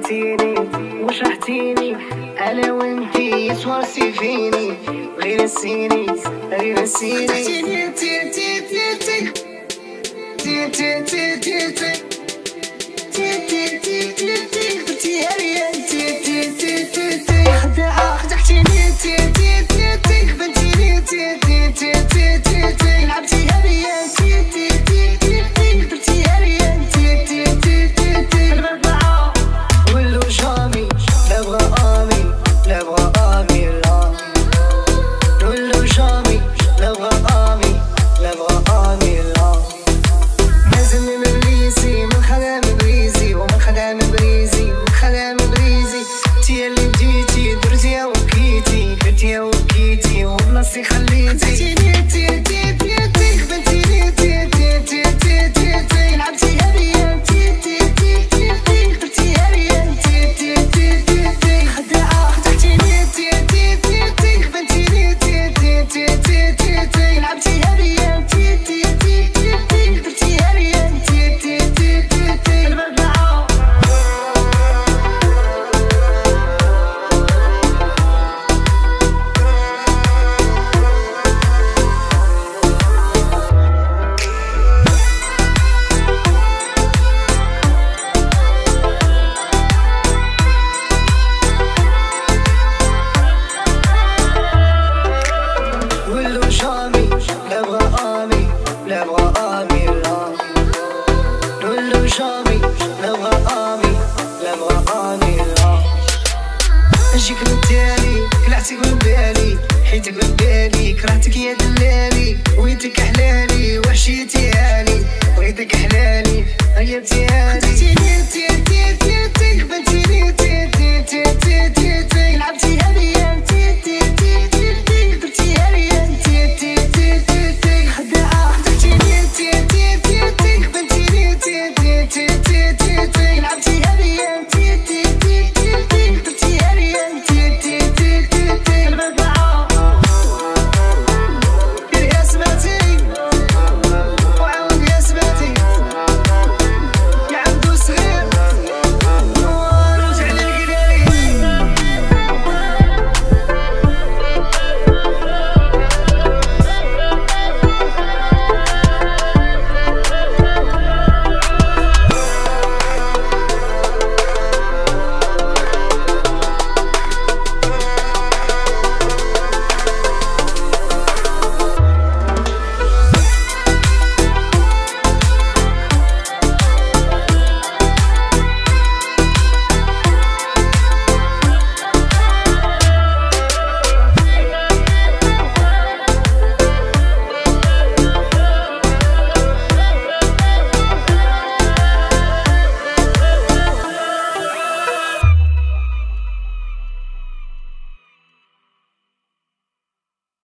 عطيتيني وشرحتيني انا وانتي يتورسي فيني غير نسيني غير نسيني تي تي تي تي تي تي تي تي تي وبلاصتي خليتي بنتيني لعبتيها بيا درتيها بيا خداعة خدعتيني بنتيني لعبتيها بيا درتيها بيا المربعة نجيك من تالي كلعتك من بالي حيتك من بالي كرهتك يا دلالي ويتك حلالي وحشيتي هالي بغيتك حلالي غيبتي هالي